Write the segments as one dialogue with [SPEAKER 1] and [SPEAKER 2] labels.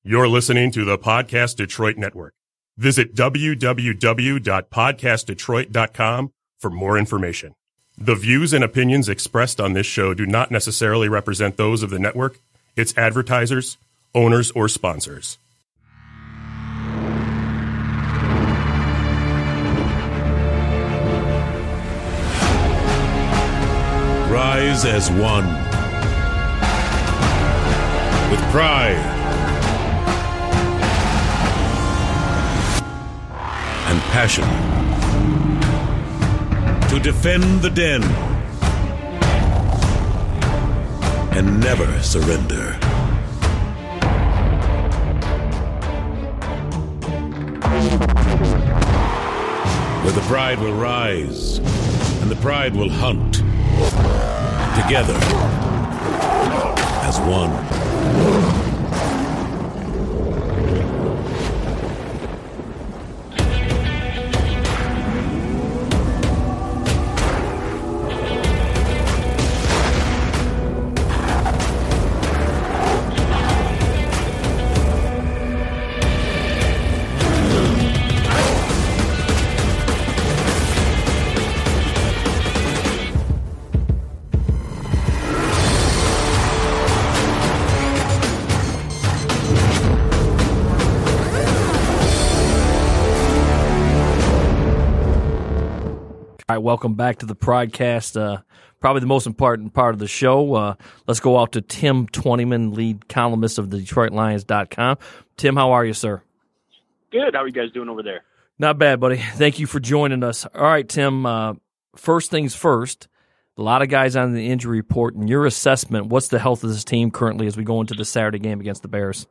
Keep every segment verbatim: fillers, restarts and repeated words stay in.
[SPEAKER 1] You're listening to the Podcast Detroit Network. Visit w w w dot podcast detroit dot com for more information. The views and opinions expressed on this show do not necessarily represent those of the network, its advertisers, owners, or sponsors.
[SPEAKER 2] Rise as one. With pride and passion. To defend the den and never surrender. Where the pride will rise and the pride will hunt together as one.
[SPEAKER 3] All right, welcome back to the Pridecast. Uh, probably the most important part of the show. Uh, let's go out to Tim Twentyman, lead columnist of the Detroit Lions dot com. Tim, how are you, sir?
[SPEAKER 4] Good. How are you guys doing over there?
[SPEAKER 3] Not bad, buddy. Thank you for joining us. All right, Tim, uh, first things first, a lot of guys on the injury report. In your assessment, what's the health of this team currently as we go into the Saturday game against the Bears?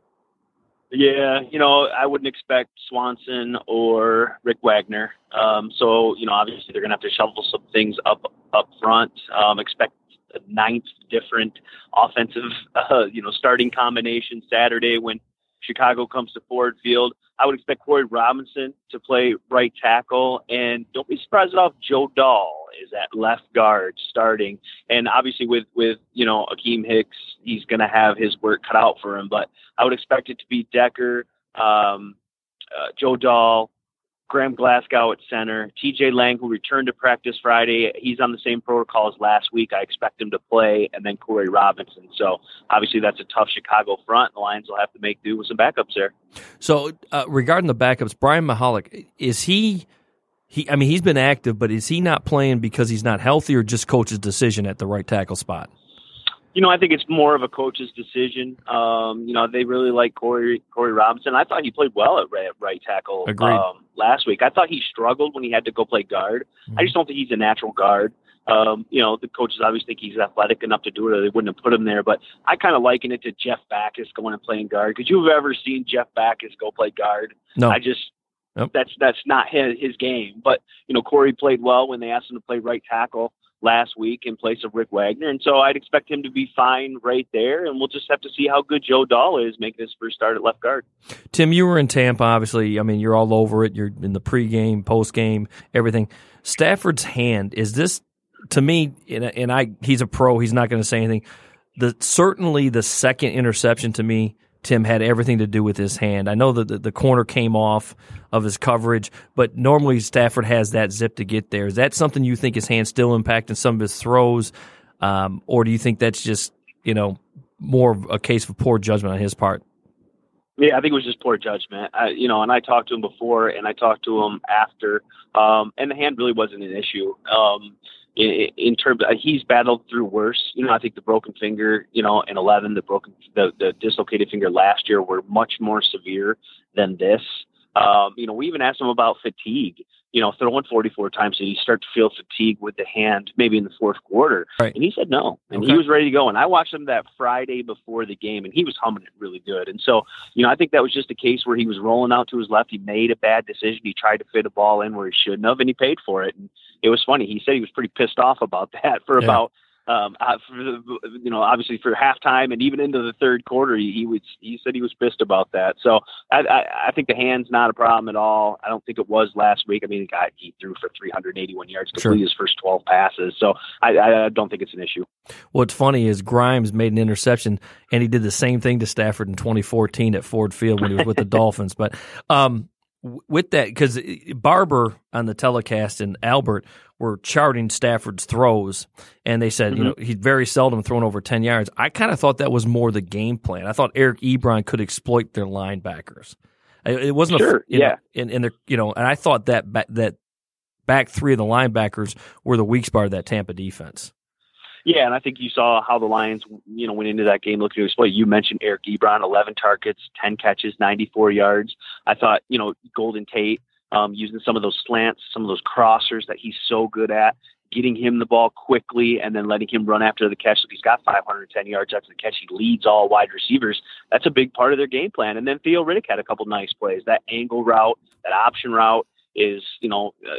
[SPEAKER 4] Yeah, you know, I wouldn't expect Swanson or Rick Wagner. Um, so, you know, obviously they're going to have to shuffle some things up up front. Um, expect a ninth different offensive, uh, you know, starting combination Saturday when Chicago comes to Ford Field. I would expect Corey Robinson to play right tackle, and don't be surprised at all if Joe Dahl is at left guard starting. And obviously with, with you know, Akeem Hicks, he's going to have his work cut out for him. But I would expect it to be Decker, um, uh, Joe Dahl, Graham Glasgow at center, T J Lang, who returned to practice Friday. He's on the same protocol as last week. I expect him to play, and then Corey Robinson. So obviously that's a tough Chicago front. The Lions will have to make do with some backups there.
[SPEAKER 3] So uh, regarding the backups, Brian Mahalik, is he – He, I mean, he's been active, but is he not playing because he's not healthy or just coach's decision at the right tackle spot?
[SPEAKER 4] You know, I think it's more of a coach's decision. Um, you know, they really like Corey Corey Robinson. I thought he played well at right, right tackle um, last week. I thought he struggled when he had to go play guard. Mm-hmm. I just don't think he's a natural guard. Um, you know, the coaches obviously think he's athletic enough to do it, or they wouldn't have put him there. But I kind of liken it to Jeff Backus going and playing guard. Could you have ever seen Jeff Backus go play guard?
[SPEAKER 3] No.
[SPEAKER 4] I just
[SPEAKER 3] Yep.
[SPEAKER 4] that's that's not his, his game. But you know, Corey played well when they asked him to play right tackle last week in place of Rick Wagner, and so I'd expect him to be fine right there. And we'll just have to see how good Joe Dahl is making his first start at left guard.
[SPEAKER 3] Tim, you were in Tampa, obviously. I mean, you're all over it. You're in the pregame, postgame, everything. Stafford's hand, is this, to me, and, and I, he's a pro, he's not going to say anything. The certainly the second interception to me, Tim, had everything to do with his hand. I know that the, the corner came off of his coverage, but normally Stafford has that zip to get there. Is that something you think his hand still impacting some of his throws, um, or do you think that's just, you know, more of a case of poor judgment on his part?
[SPEAKER 4] Yeah, I think it was just poor judgment. I, you know, and I talked to him before, and I talked to him after, um, and the hand really wasn't an issue. Um, in, in terms of, he's battled through worse. You know, I think the broken finger, you know, in eleven, the broken, the, the dislocated finger last year were much more severe than this. Um, you know, we even asked him about fatigue. You know, throwing forty-four times, did he start to feel fatigue with the hand maybe in the fourth quarter?
[SPEAKER 3] Right.
[SPEAKER 4] And he said no. And
[SPEAKER 3] okay.
[SPEAKER 4] he was ready to go. And I watched him that Friday before the game, and he was humming it really good. And so, you know, I think that was just a case where he was rolling out to his left. He made a bad decision. He tried to fit a ball in where he shouldn't have, and he paid for it. And it was funny. He said he was pretty pissed off about that for
[SPEAKER 3] yeah.
[SPEAKER 4] about um, uh, for the, you know, obviously for halftime and even into the third quarter, he, he was he said he was pissed about that. So I, I, I think the hand's not a problem at all. I don't think it was last week. I mean, God, he threw for three hundred eighty-one yards, completed sure. his first twelve passes. So I, I don't think it's an issue.
[SPEAKER 3] What's funny is Grimes made an interception, and he did the same thing to Stafford in twenty fourteen at Ford Field when he was with the Dolphins. But um, with that, because Barber on the telecast and Albert were charting Stafford's throws, and they said, mm-hmm. you know, he's very seldom thrown over ten yards. I kind of thought that was more the game plan. I thought Eric Ebron could exploit their linebackers. It wasn't
[SPEAKER 4] sure,
[SPEAKER 3] a, you
[SPEAKER 4] yeah,
[SPEAKER 3] know, and, and you know, and I thought that that back three of the linebackers were the weak spot of that Tampa defense.
[SPEAKER 4] Yeah, and I think you saw how the Lions, you know, went into that game looking to exploit. You mentioned Eric Ebron, eleven targets, ten catches, ninety-four yards. I thought, you know, Golden Tate um, using some of those slants, some of those crossers that he's so good at, getting him the ball quickly and then letting him run after the catch. So he's got five hundred ten yards after the catch. He leads all wide receivers. That's a big part of their game plan. And then Theo Riddick had a couple nice plays. That angle route, that option route is, you know, uh,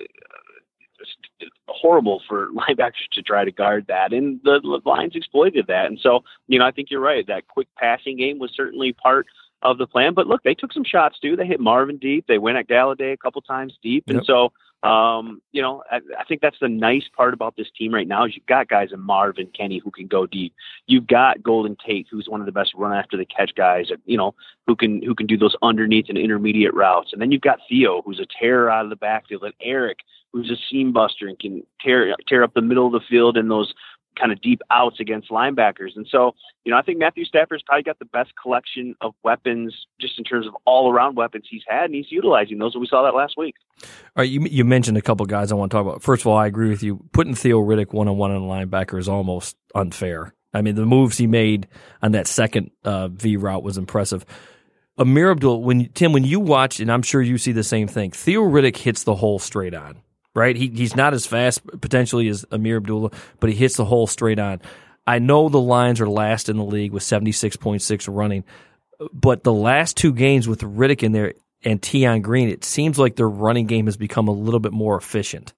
[SPEAKER 4] horrible for linebackers to try to guard that, and the, the Lions exploited that. And so, you know, I think you're right. That quick passing game was certainly part of the plan. But look, they took some shots too. They hit Marvin deep. They went at Galladay a couple times deep, yep. and so um, you know, I, I think that's the nice part about this team right now is you've got guys in Marvin, Kenny who can go deep. You've got Golden Tate, who's one of the best run after the catch guys, you know, who can who can do those underneath and intermediate routes. And then you've got Theo, who's a terror out of the backfield, and Eric, who's a seam buster and can tear tear up the middle of the field in those kind of deep outs against linebackers. And so, you know, I think Matthew Stafford's probably got the best collection of weapons just in terms of all-around weapons he's had, and he's utilizing those. We saw that last week.
[SPEAKER 3] All right, you, you mentioned a couple guys I want to talk about. First of all, I agree with you. Putting Theo Riddick one-on-one on a linebacker is almost unfair. I mean, the moves he made on that second uh, V route was impressive. Amir Abdul, when Tim, when you watch, and I'm sure you see the same thing, Theo Riddick hits the hole straight on. Right, he he's not as fast potentially as Amir Abdullah, but he hits the hole straight on. I know the Lions are last in the league with seventy-six point six running, but the last two games with Riddick in there and Tion Green, it seems like their running game has become a little bit more efficient.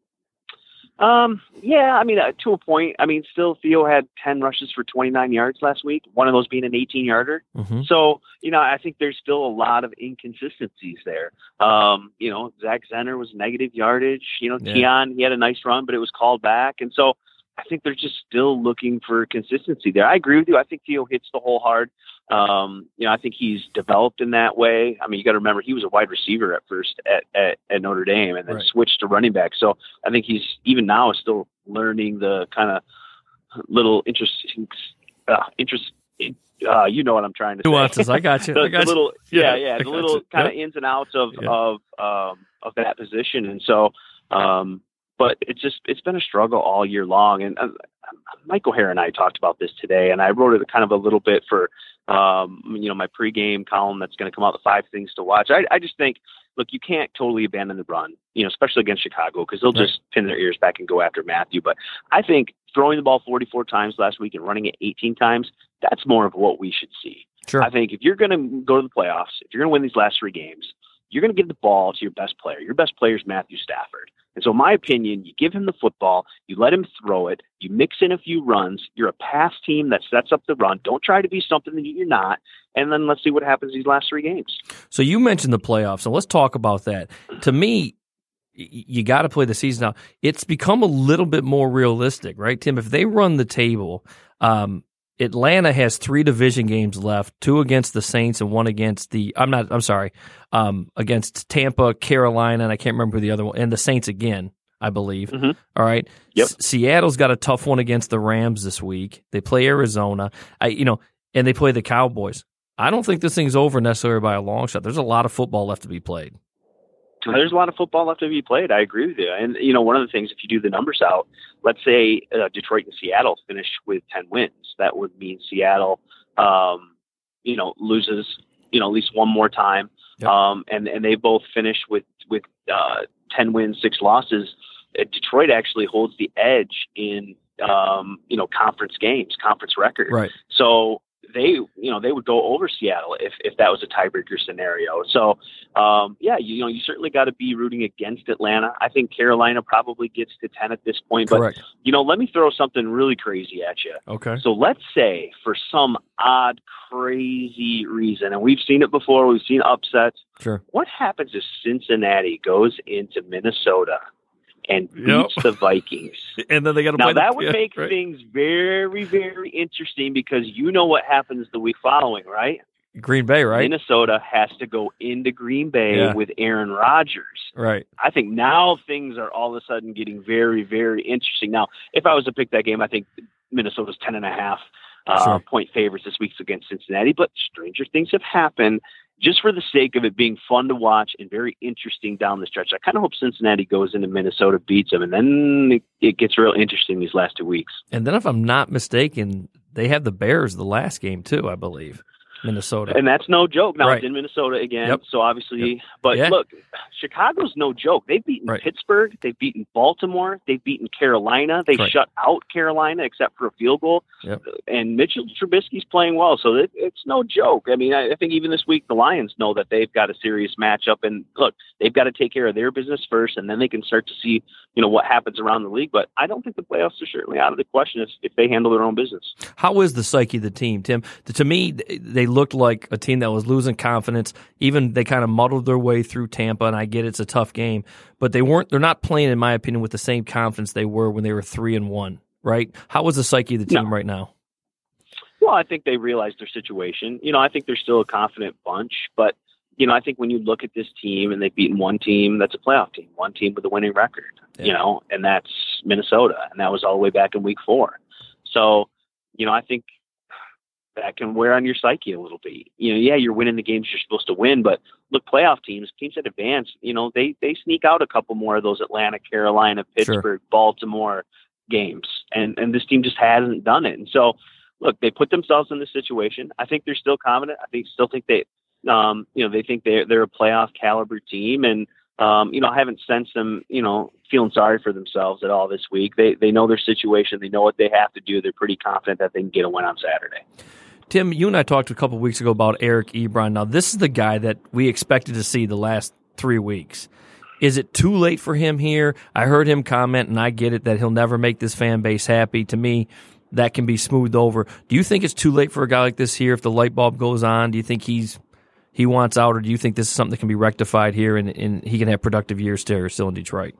[SPEAKER 4] Um, yeah, I mean, uh, to a point. I mean, still Theo had ten rushes for twenty-nine yards last week, one of those being an eighteen-yarder. Mm-hmm. So, you know, I think there's still a lot of inconsistencies there. Um, you know, Zach Zenner was negative yardage. You know, yeah. Tion, he had a nice run, but it was called back. And so I think they're just still looking for consistency there. I agree with you. I think Theo hits the hole hard. Um, you know, I think he's developed in that way. I mean, you got to remember he was a wide receiver at first at, at, at Notre Dame and then right. switched to running back. So I think he's even now still learning the kind of little interesting, uh, interest. Uh, you know what I'm trying to
[SPEAKER 3] Nuances.
[SPEAKER 4] say.
[SPEAKER 3] I got you.
[SPEAKER 4] the,
[SPEAKER 3] I got
[SPEAKER 4] the little,
[SPEAKER 3] you.
[SPEAKER 4] yeah, yeah,
[SPEAKER 3] I
[SPEAKER 4] the little kind of
[SPEAKER 3] yep.
[SPEAKER 4] ins and outs of
[SPEAKER 3] yeah.
[SPEAKER 4] of um, of that position. And so, um, but it's just it's been a struggle all year long. And uh, Mike O'Hara and I talked about this today, and I wrote it kind of a little bit for um, you know my pregame column that's going to come out. The five things to watch. I, I just think, look, you can't totally abandon the run, you know, especially against Chicago because they'll right. just pin their ears back and go after Matthew. But I think throwing the ball forty-four times last week and running it eighteen times, that's more of what we should see.
[SPEAKER 3] Sure.
[SPEAKER 4] I think if you're going to go to the playoffs, if you're going to win these last three games, you're going to give the ball to your best player. Your best player is Matthew Stafford. And so in my opinion, you give him the football, you let him throw it, you mix in a few runs, you're a pass team that sets up the run. Don't try to be something that you're not. And then let's see what happens these last three games.
[SPEAKER 3] So you mentioned the playoffs, so let's talk about that. To me, you got to play the season out. It's become a little bit more realistic, right, Tim? If they run the table, um, Atlanta has three division games left, two against the Saints and one against the, I'm not, I'm sorry, um, against Tampa, Carolina, and I can't remember the other one, and the Saints again, I believe. Mm-hmm. All right.
[SPEAKER 4] Yep.
[SPEAKER 3] S- Seattle's got a tough one against the Rams this week. They play Arizona, I, you know, and they play the Cowboys. I don't think this thing's over necessarily by a long shot. There's a lot of football left to be played.
[SPEAKER 4] There's a lot of football left to be played. I agree with you. And, you know, one of the things, if you do the numbers out, let's say uh, Detroit and Seattle finish with ten wins. That would mean Seattle, um, you know, loses, you know, at least one more time. Yep. Um, and, and they both finish with, with uh, ten wins, six losses. Uh, Detroit actually holds the edge in, um, you know, conference games, conference record.
[SPEAKER 3] Right.
[SPEAKER 4] So they, you know, they would go over Seattle if, if that was a tiebreaker scenario. So, um, yeah, you, you know, you certainly got to be rooting against Atlanta. I think Carolina probably gets to ten at this point.
[SPEAKER 3] Correct.
[SPEAKER 4] But, you know, let me throw something really crazy at you.
[SPEAKER 3] Okay.
[SPEAKER 4] So let's say for some odd, crazy reason, and we've seen it before, we've seen upsets.
[SPEAKER 3] Sure.
[SPEAKER 4] What happens if Cincinnati goes into Minnesota and beats
[SPEAKER 3] Yep.
[SPEAKER 4] the Vikings?
[SPEAKER 3] And then they got to
[SPEAKER 4] Now,
[SPEAKER 3] play
[SPEAKER 4] that
[SPEAKER 3] the,
[SPEAKER 4] would
[SPEAKER 3] yeah,
[SPEAKER 4] make
[SPEAKER 3] right.
[SPEAKER 4] things very, very interesting because you know what happens the week following, right?
[SPEAKER 3] Green Bay, right?
[SPEAKER 4] Minnesota has to go into Green Bay
[SPEAKER 3] Yeah.
[SPEAKER 4] with Aaron Rodgers.
[SPEAKER 3] Right.
[SPEAKER 4] I think now things are all of a sudden getting very, very interesting. Now, if I was to pick that game, I think Minnesota's ten and a half uh,
[SPEAKER 3] Sure.
[SPEAKER 4] point favorites this week against Cincinnati. But stranger things have happened. Just for the sake of it being fun to watch and very interesting down the stretch, I kind of hope Cincinnati goes into Minnesota, beats them, and then it, it gets real interesting these last two weeks.
[SPEAKER 3] And then if I'm not mistaken, they have the Bears the last game too, I believe. Minnesota.
[SPEAKER 4] And that's no joke. Now
[SPEAKER 3] Right.
[SPEAKER 4] it's in Minnesota again,
[SPEAKER 3] Yep.
[SPEAKER 4] so obviously,
[SPEAKER 3] Yep.
[SPEAKER 4] but
[SPEAKER 3] Yeah.
[SPEAKER 4] look, Chicago's no joke. They've beaten
[SPEAKER 3] Right.
[SPEAKER 4] Pittsburgh, they've beaten Baltimore, they've beaten Carolina, they
[SPEAKER 3] Right.
[SPEAKER 4] shut out Carolina except for a field goal,
[SPEAKER 3] Yep.
[SPEAKER 4] and Mitchell Trubisky's playing well, so it, it's no joke. I mean, I, I think even this week the Lions know that they've got a serious matchup, and look, they've got to take care of their business first, and then they can start to see, you know, what happens around the league. But I don't think the playoffs are certainly out of the question if, if they handle their own business.
[SPEAKER 3] How is the psyche of the team, Tim? To me, they looked like a team that was losing confidence. Even they kind of muddled their way through Tampa, and I get it's a tough game, but they weren't. They're not playing, in my opinion, with the same confidence they were when they were three and one. Right? How is the psyche of the team
[SPEAKER 4] No.
[SPEAKER 3] right now?
[SPEAKER 4] Well, I think they realize their situation. You know, I think they're still a confident bunch, but you know, I think when you look at this team and they've beaten one team that's a playoff team, one team with a winning record,
[SPEAKER 3] Yeah.
[SPEAKER 4] you know, and that's Minnesota, and that was all the way back in week four. So, you know, I think that can wear on your psyche a little bit. You know, yeah, you're winning the games you're supposed to win, but look, playoff teams, teams that advance, you know, they they sneak out a couple more of those Atlanta, Carolina, Pittsburgh,
[SPEAKER 3] Sure.
[SPEAKER 4] Baltimore games, and and this team just hasn't done it. And so, look, they put themselves in this situation. I think they're still confident. I think still think they, um, you know, they think they're they're a playoff caliber team, and um, you know, I haven't sensed them, you know, feeling sorry for themselves at all this week. They they know their situation. They know what they have to do. They're pretty confident that they can get a win on Saturday.
[SPEAKER 3] Tim, you and I talked a couple of weeks ago about Eric Ebron. Now, this is the guy that we expected to see the last three weeks. Is it too late for him here? I heard him comment, and I get it, that he'll never make this fan base happy. To me, that can be smoothed over. Do you think it's too late for a guy like this here if the light bulb goes on? Do you think he's he wants out, or do you think this is something that can be rectified here and, and he can have productive years still, still in Detroit?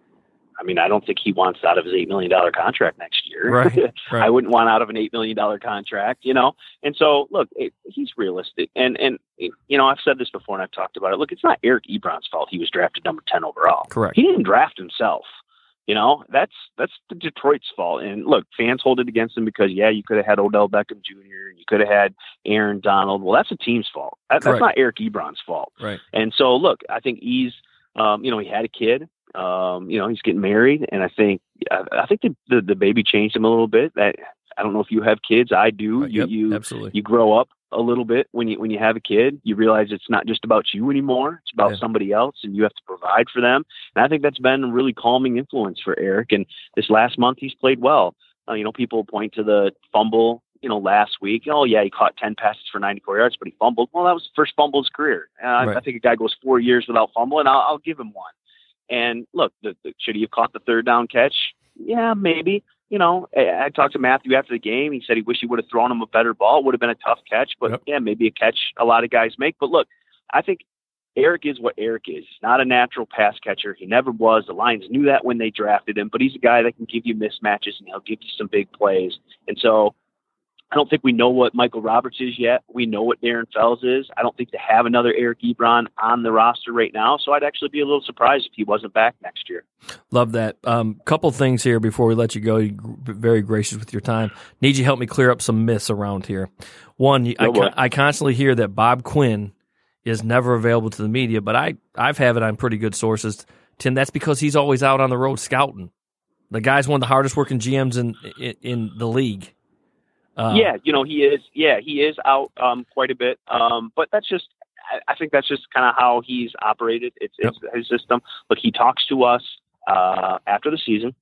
[SPEAKER 4] I mean, I don't think he wants out of his eight million dollars contract next year.
[SPEAKER 3] Right, right.
[SPEAKER 4] I wouldn't want out of an eight million dollars contract, you know? And so, look, it, he's realistic. And, and, you know, I've said this before and I've talked about it. Look, it's not Eric Ebron's fault he was drafted number ten overall.
[SPEAKER 3] Correct.
[SPEAKER 4] He didn't draft himself. You know, that's that's the Detroit's fault. And look, fans hold it against him because, yeah, you could have had Odell Beckham Junior You could have had Aaron Donald. Well, that's a team's fault. That, that's not Eric Ebron's fault.
[SPEAKER 3] Right.
[SPEAKER 4] And so, look, I think he's, um, you know, he had a kid. Um, you know, he's getting married, and I think I, I think the, the the baby changed him a little bit. That I don't know if you have kids. I do.
[SPEAKER 3] Uh,
[SPEAKER 4] you
[SPEAKER 3] yep,
[SPEAKER 4] you
[SPEAKER 3] absolutely.
[SPEAKER 4] you grow up a little bit when you when you have a kid. You realize it's not just about you anymore. It's about
[SPEAKER 3] Yeah.
[SPEAKER 4] somebody else, and you have to provide for them. And I think that's been a really calming influence for Eric. And this last month, he's played well. Uh, you know, people point to the fumble, you know, last week. Oh, yeah, he caught ten passes for ninety-four yards, but he fumbled. Well, that was the first fumble of his career. Uh,
[SPEAKER 3] Right.
[SPEAKER 4] I think a guy goes four years without fumbling. I'll, I'll give him one. And look, the, the, should he have caught the third down catch? Yeah, maybe. You know, I, I talked to Matthew after the game. He said he wished he would have thrown him a better ball. It would have been a tough catch, but
[SPEAKER 3] Yep.
[SPEAKER 4] yeah, maybe a catch a lot of guys make. But look, I think Eric is what Eric is. He's not a natural pass catcher. He never was. The Lions knew that when they drafted him, but he's a guy that can give you mismatches and he'll give you some big plays. And so I don't think we know what Michael Roberts is yet. We know what Darren Fells is. I don't think they have another Eric Ebron on the roster right now, so I'd actually be a little surprised if he wasn't back next year.
[SPEAKER 3] Love that. Um, couple things here before we let you go. You're very gracious with your time. Need you to help me clear up some myths around here. One, I,
[SPEAKER 4] boy.
[SPEAKER 3] I constantly hear that Bob Quinn is never available to the media, but I, I've have it on pretty good sources. Tim, that's because he's always out on the road scouting. The guy's one of the hardest working G Ms in in, in the league. Uh,
[SPEAKER 4] yeah, you know, he is. Yeah, he is out um, quite a bit. Um, but that's just, I, I think that's just kind of how he's operated. It's,
[SPEAKER 3] Yep.
[SPEAKER 4] it's his system. But he talks to us uh, after the season.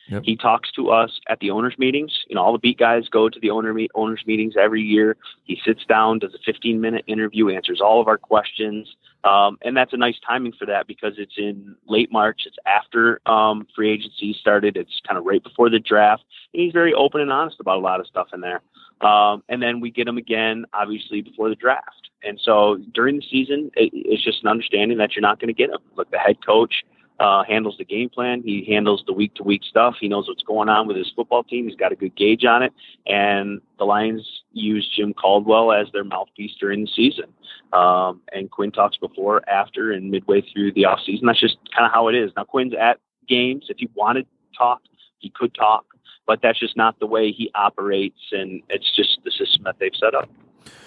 [SPEAKER 3] Yep.
[SPEAKER 4] He talks to us at the owners' meetings. You know, all the beat guys go to the owner meet, owners' meetings every year. He sits down, does a fifteen-minute interview, answers all of our questions. Um, and that's a nice timing for that because it's in late March. It's after um, free agency started. It's kind of right before the draft. And he's very open and honest about a lot of stuff in there. Um, and then we get him again, obviously, before the draft. And so during the season, it, it's just an understanding that you're not going to get him. Look, the head coach uh, handles the game plan. He handles the week-to-week stuff. He knows what's going on with his football team. He's got a good gauge on it. And the Lions use Jim Caldwell as their mouthpiece during the season. Um, and Quinn talks before, after, and midway through the offseason. That's just kind of how it is. Now, Quinn's at games. If he wanted to talk, he could talk. But that's just not the way he operates, and it's just the system that they've set up.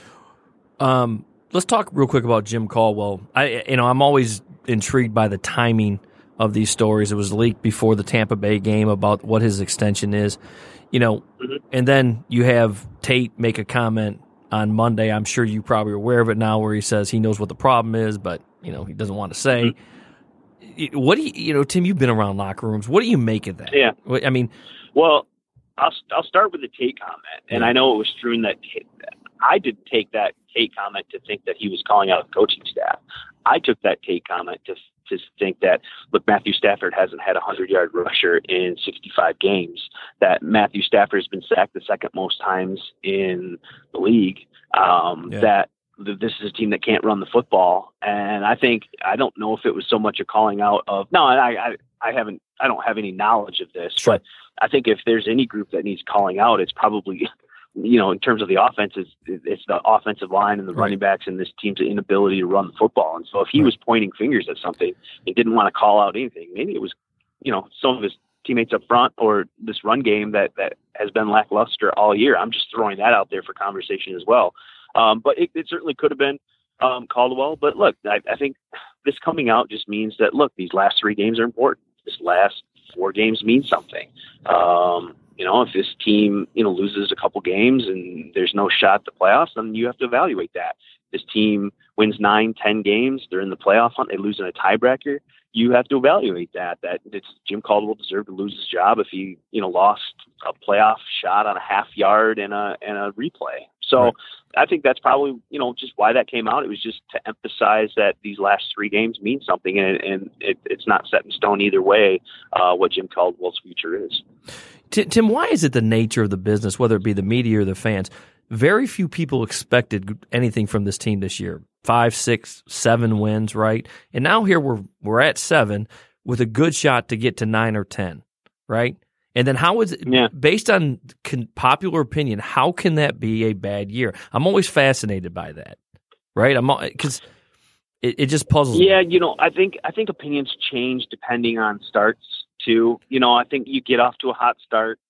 [SPEAKER 3] Um, let's talk real quick about Jim Caldwell. I, you know, I'm always intrigued by the timing of these stories. It was leaked before the Tampa Bay game about what his extension is, you know, mm-hmm. and then you have Tate make a comment on Monday. I'm sure you probably are aware of it now, where he says he knows what the problem is, but you know he doesn't want to say. Mm-hmm. What do you, you know, Tim? You've been around locker rooms. What do you make of that?
[SPEAKER 4] Yeah,
[SPEAKER 3] I mean.
[SPEAKER 4] Well, I'll I'll start with the Tate comment, and I know it was true in that I did take that Tate comment to think that he was calling out the coaching staff. I took that Tate comment to to think that, look, Matthew Stafford hasn't had a hundred-yard rusher in sixty-five games, that Matthew Stafford has been sacked the second most times in the league, um, yeah. that this is a team that can't run the football. And I think, I don't know if it was so much a calling out of, no, I, I, I haven't, I don't have any knowledge of this, sure. but I think if there's any group that needs calling out, it's probably, you know, in terms of the offense, it's, it's the offensive line and the right. running backs and this team's inability to run the football. And so if he right. was pointing fingers at something and didn't want to call out anything, maybe it was, you know, some of his teammates up front or this run game that, that has been lackluster all year. I'm just throwing that out there for conversation as well. Um, but it, it certainly could have been um, Caldwell. But look, I, I think this coming out just means that, look, these last three games are important. This last four games mean something. Um, you know, if this team, you know, loses a couple games and there's no shot at the playoffs, then you have to evaluate that. This team wins nine, ten games, they're in the playoff hunt, they lose in a tiebreaker. You have to evaluate that, that it's Jim Caldwell deserved to lose his job if he, you know, lost a playoff shot on a half yard and a, and a replay. So right. I think that's probably, you know, just why that came out. It was just to emphasize that these last three games mean something, and, and it, it's not set in stone either way uh, what Jim Caldwell's future is.
[SPEAKER 3] Tim, why is it the nature of the business, whether it be the media or the fans, very few people expected anything from this team this year? Five, six, seven wins, right? And now here we're we're at seven with a good shot to get to nine or ten, right? And then how is it, yeah. based on con- popular opinion, how can that be a bad year? I'm always fascinated by that, right? I'm because it, it just puzzles
[SPEAKER 4] yeah,
[SPEAKER 3] me.
[SPEAKER 4] Yeah, you know, I think I think opinions change depending on starts too. You know, I think you get off to a hot start.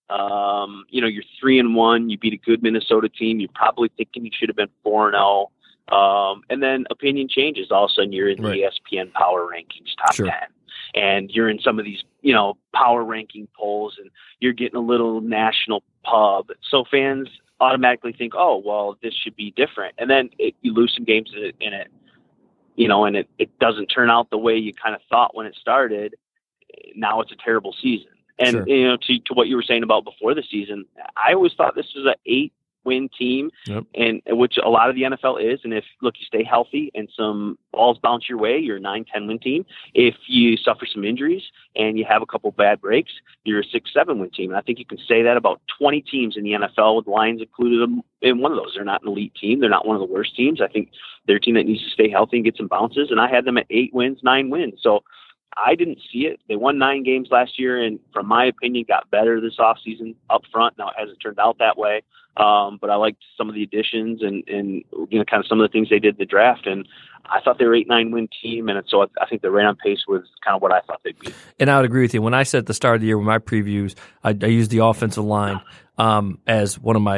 [SPEAKER 4] Um, you know, you're three and one. You beat a good Minnesota team. You're probably thinking you should have been four and zero. Um, and then opinion changes. All of a sudden, you're in right. the E S P N Power Rankings top
[SPEAKER 3] sure.
[SPEAKER 4] ten, and you're in some of these, you know, power ranking polls, and you're getting a little national pub. So fans automatically think, oh, well, this should be different. And then it, you lose some games in it, in it, you know, and it, it doesn't turn out the way you kind of thought when it started. Now it's a terrible season. And, sure. you know, to, to what you were saying about before the season, I always thought this was an eight win team, yep. and which a lot of the N F L is. And if, look, you stay healthy and some balls bounce your way, you're a nine, ten win team. If you suffer some injuries and you have a couple bad breaks, you're a six, seven win team. And I think you can say that about twenty teams in the N F L, with the Lions included in one of those. They're not an elite team. They're not one of the worst teams. I think they're a team that needs to stay healthy and get some bounces. And I had them at eight wins, nine wins. So I didn't see it. They won nine games last year, and from my opinion, got better this offseason up front. Now, it hasn't turned out that way, um, but I liked some of the additions and, and you know, kind of some of the things they did in the draft. And I thought they were an eight, nine win team, and so I, I think they're right on pace with kind of what I thought they'd be.
[SPEAKER 3] And I would agree with you. When I said at the start of the year with my previews, I, I used the offensive line um, as one of my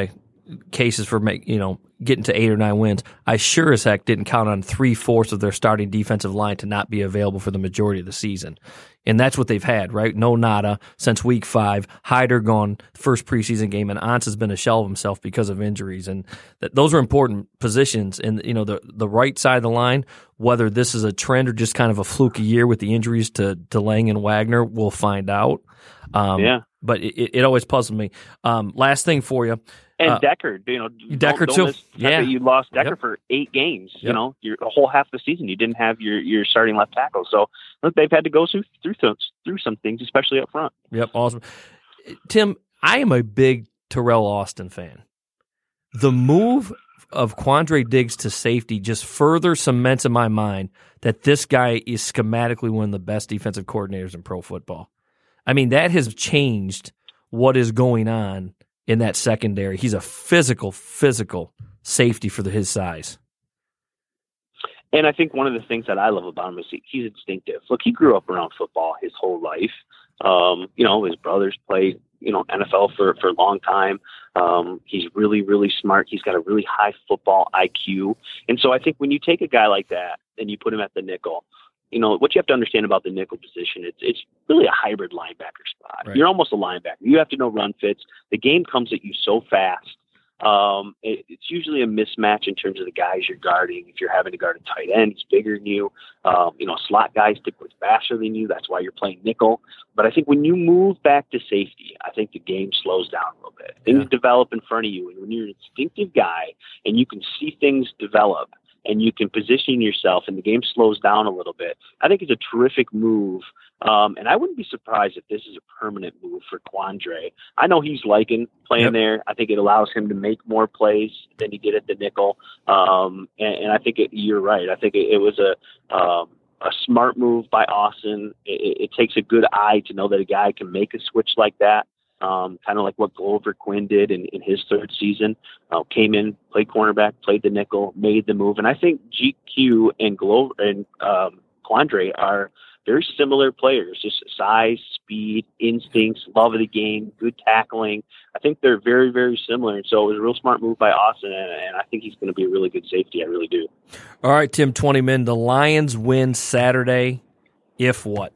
[SPEAKER 3] cases for make, you know, getting to eight or nine wins. I sure as heck didn't count on three-fourths of their starting defensive line to not be available for the majority of the season. And that's what they've had, right? No Nada since week five. Hyder gone first preseason game, and Ans has been a shell of himself because of injuries. And th- those are important positions. And, you know, the the right side of the line, whether this is a trend or just kind of a fluky year with the injuries to, to Lang and Wagner, we'll find out. Um,
[SPEAKER 4] yeah.
[SPEAKER 3] But it, it always puzzled me. Um, last thing for you.
[SPEAKER 4] And
[SPEAKER 3] uh,
[SPEAKER 4] Decker, you know,
[SPEAKER 3] Decker
[SPEAKER 4] don't,
[SPEAKER 3] too.
[SPEAKER 4] Don't miss,
[SPEAKER 3] yeah,
[SPEAKER 4] you lost Decker
[SPEAKER 3] yep.
[SPEAKER 4] for eight games.
[SPEAKER 3] Yep.
[SPEAKER 4] You know, your a whole half the season you didn't have your, your starting left tackle. So look, they've had to go through through some, through some things, especially up front.
[SPEAKER 3] Yep, awesome. Tim, I am a big Terrell Austin fan. The move of Quandre Diggs to safety just further cements in my mind that this guy is schematically one of the best defensive coordinators in pro football. I mean, that has changed what is going on in that secondary. He's a physical, physical safety for the, his size.
[SPEAKER 4] And I think one of the things that I love about him is he, he's instinctive. Look, he grew up around football his whole life. Um, you know, his brothers played, you know, N F L for, for a long time. Um, he's really, really smart. He's got a really high football I Q. And so I think when you take a guy like that and you put him at the nickel, you know, what you have to understand about the nickel position, it's it's really a hybrid linebacker spot. Right. You're almost a linebacker. You have to know run fits. The game comes at you so fast. Um, it, it's usually a mismatch in terms of the guys you're guarding. If you're having to guard a tight end, he's bigger than you. Um, you know, slot guys typically faster than you. That's why you're playing nickel. But I think when you move back to safety, I think the game slows down a little bit. Things yeah. develop in front of you. And when you're an instinctive guy and you can see things develop, and you can position yourself and the game slows down a little bit, I think it's a terrific move. Um, and I wouldn't be surprised if this is a permanent move for Quandre. I know he's liking playing yep. there. I think it allows him to make more plays than he did at the nickel. Um, and, and I think it, you're right. I think it, it was a, um, a smart move by Austin. It, it takes a good eye to know that a guy can make a switch like that. Um, kind of like what Glover Quinn did in, in his third season. Uh, came in, played cornerback, played the nickel, made the move. And I think G Q and Glover and um, Quandre are very similar players, just size, speed, instincts, love of the game, good tackling. I think they're very, very similar. And so it was a real smart move by Austin, and, and I think he's going to be a really good safety. I really do.
[SPEAKER 3] All right, Tim Twentyman, the Lions win Saturday. If what?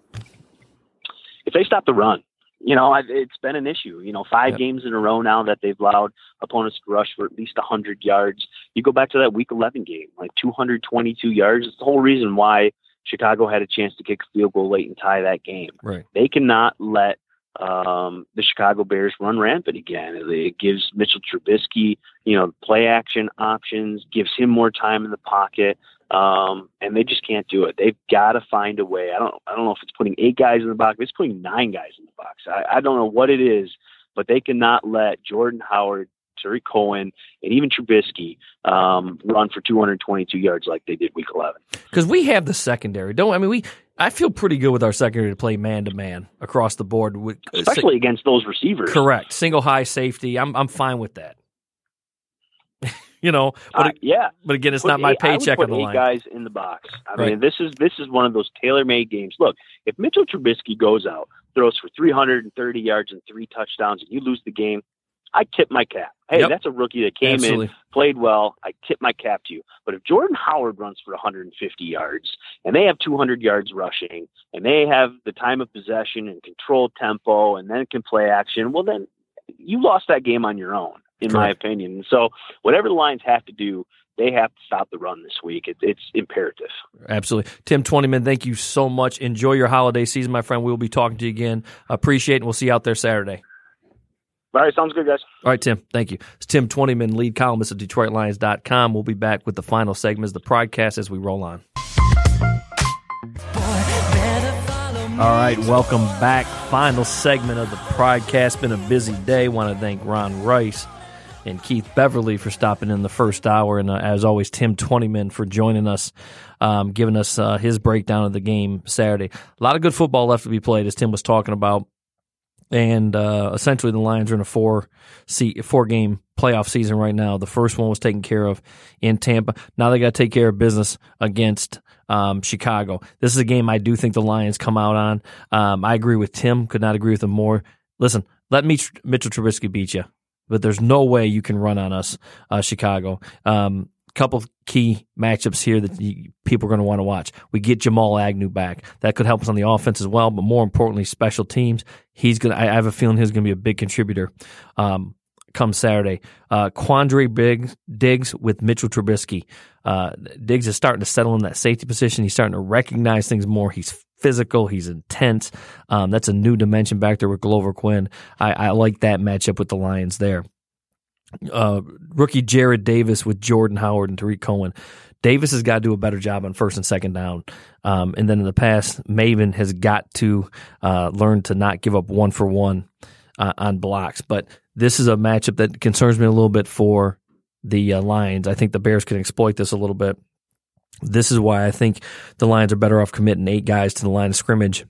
[SPEAKER 4] If they stop the run. You know, it's been an issue. You know, five yep. games in a row now that they've allowed opponents to rush for at least one hundred yards. You go back to that Week eleven game, like two hundred twenty-two yards. It's the whole reason why Chicago had a chance to kick a field goal late and tie that game.
[SPEAKER 3] Right.
[SPEAKER 4] They cannot let um, the Chicago Bears run rampant again. It gives Mitchell Trubisky, you know, play action options, gives him more time in the pocket. Um, and they just can't do it. They've got to find a way. I don't, I don't know if it's putting eight guys in the box, but it's putting nine guys in the box. I, I don't know what it is, but they cannot let Jordan Howard, Tariq Cohen, and even Trubisky um, run for two hundred twenty-two yards like they did Week eleven.
[SPEAKER 3] Because we have the secondary, don't I mean we? I feel pretty good with our secondary to play man to man across the board, with,
[SPEAKER 4] especially uh, against those receivers.
[SPEAKER 3] Correct, single high safety. I'm I'm fine with that. You know, but
[SPEAKER 4] uh, yeah,
[SPEAKER 3] but again, it's
[SPEAKER 4] put
[SPEAKER 3] not my
[SPEAKER 4] eight,
[SPEAKER 3] paycheck
[SPEAKER 4] on
[SPEAKER 3] the
[SPEAKER 4] eight
[SPEAKER 3] line.
[SPEAKER 4] Guys in the box. I
[SPEAKER 3] right.
[SPEAKER 4] mean, this is this is one of those tailor-made games. Look, if Mitchell Trubisky goes out, throws for three hundred thirty yards and three touchdowns, and you lose the game, I tip my cap. Hey,
[SPEAKER 3] yep.
[SPEAKER 4] that's a rookie that came
[SPEAKER 3] Absolutely.
[SPEAKER 4] in, played well. I tip my cap to you. But if Jordan Howard runs for one hundred fifty yards, and they have two hundred yards rushing, and they have the time of possession and control tempo, and then can play action, well, then you lost that game on your own, in Correct. my opinion. So whatever the Lions have to do, they have to stop the run this week. It, it's imperative.
[SPEAKER 3] Absolutely. Tim Twentyman, thank you so much. Enjoy your holiday season, my friend. We will be talking to you again. Appreciate it, and we'll see you out there Saturday.
[SPEAKER 4] All right, sounds good, guys.
[SPEAKER 3] All right, Tim, thank you. It's Tim Twentyman, lead columnist of Detroit Lions dot com. We'll be back with the final segment of the podcast as we roll on. All right, welcome back. Final segment of the podcast. Been a busy day. Want to thank Ron Rice and Keith Beverly for stopping in the first hour, and uh, as always, Tim Twentyman for joining us, um, giving us uh, his breakdown of the game Saturday. A lot of good football left to be played, as Tim was talking about. And uh, essentially, the Lions are in a four se- four game playoff season right now. The first one was taken care of in Tampa. Now they got to take care of business against um, Chicago. This is a game I do think the Lions come out on. Um, I agree with Tim. Could not agree with him more. Listen, let Mitch, Mitchell Trubisky beat you. but there's no way you can run on us, uh, Chicago. Um, couple key matchups here that you, people are going to want to watch. We get Jamal Agnew back. That could help us on the offense as well, but more importantly, special teams. He's going. I have a feeling he's going to be a big contributor um, come Saturday. Uh, Quandre Biggs, Diggs with Mitchell Trubisky. Uh, Diggs is starting to settle in that safety position. He's starting to recognize things more. He's physical. He's intense. Um, that's a new dimension back there with Glover Quinn. I, I like that matchup with the Lions there. Uh, rookie Jared Davis with Jordan Howard and Tariq Cohen. Davis has got to do a better job on first and second down. Um, and then in the past, Maven has got to uh, learn to not give up one for one uh, on blocks. But this is a matchup that concerns me a little bit for the uh, Lions. I think the Bears can exploit this a little bit. This is why I think the Lions are better off committing eight guys to the line of scrimmage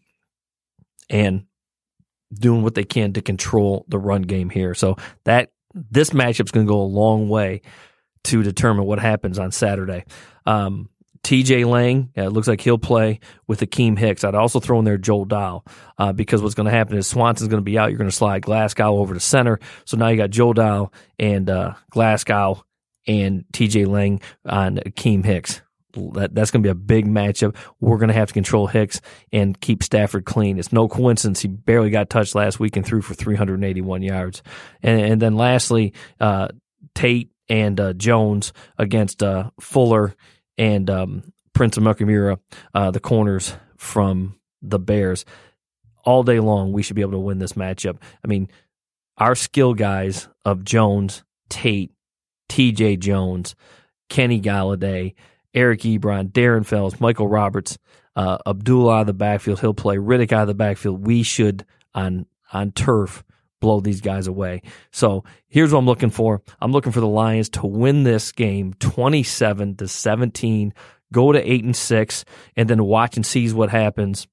[SPEAKER 3] and doing what they can to control the run game here. So that this matchup is going to go a long way to determine what happens on Saturday. Um, T J Lang, uh, it looks like he'll play with Akeem Hicks. I'd also throw in there Joel Dahl uh, because what's going to happen is Swanson's going to be out. You're going to slide Glasgow over to center. So now you got Joel Dahl and uh, Glasgow and T J Lang on Akeem Hicks. That, that's going to be a big matchup. We're going to have to control Hicks and keep Stafford clean. It's no coincidence he barely got touched last week and threw for three hundred eighty-one yards. And, and then lastly, uh, Tate and uh, Jones against uh, Fuller and um, Prince of Muckamura, uh, the corners from the Bears. All day long, we should be able to win this matchup. I mean, our skill guys of Jones, Tate, T J Jones, Kenny Galladay, Eric Ebron, Darren Fells, Michael Roberts, uh, Abdullah out of the backfield. He'll play Riddick out of the backfield. We should, on on turf, blow these guys away. So here's what I'm looking for. I'm looking for the Lions to win this game twenty-seven to seventeen, go to eight and six, and then watch and see what happens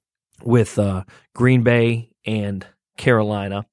[SPEAKER 3] with uh, Green Bay and Carolina,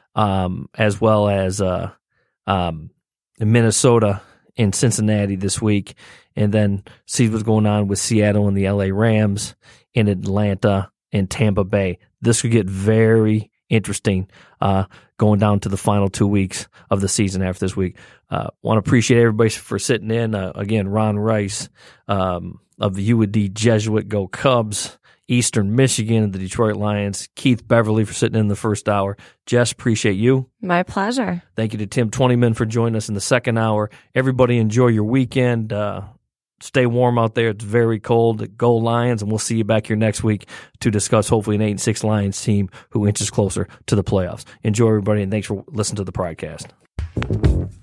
[SPEAKER 3] um, as well as uh, um, Minnesota and Cincinnati this week, and then see what's going on with Seattle and the L A Rams, in Atlanta and Tampa Bay. This could get very interesting uh, going down to the final two weeks of the season after this week. Uh, want to appreciate everybody for sitting in. Uh, again, Ron Rice um, of the U of D Jesuit Go Cubs, Eastern Michigan, and the Detroit Lions. Keith Beverly for sitting in the first hour. Jess, appreciate you.
[SPEAKER 5] My pleasure.
[SPEAKER 3] Thank you to Tim Twentyman for joining us in the second hour. Everybody enjoy your weekend. Uh, stay warm out there. It's very cold. Go Lions, and we'll see you back here next week to discuss hopefully an eight and six Lions team who inches closer to the playoffs. Enjoy, everybody, and thanks for listening to the podcast.